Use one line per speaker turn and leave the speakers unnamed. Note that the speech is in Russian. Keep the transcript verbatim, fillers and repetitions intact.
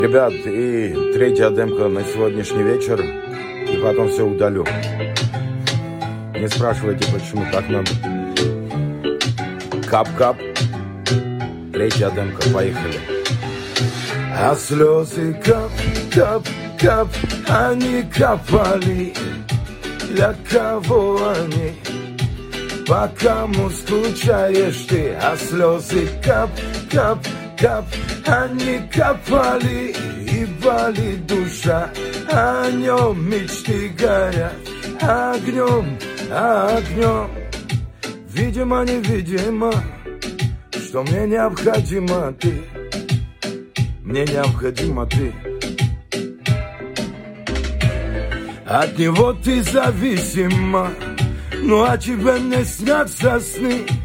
Ребят, и третья демка на сегодняшний вечер, и потом все удалю. Не спрашивайте, почему так надо. Кап-кап. Третья демка, поехали. А слезы кап-кап-кап, они капали. Для кого они? По кому скучаешь ты? А слезы кап-кап-кап, они капали, и болит душа. О нем мечты горят огнем, огнем. Видимо, невидимо, что мне необходима ты. Мне необходима ты. От него ты зависима, ну а тебе не снятся сны.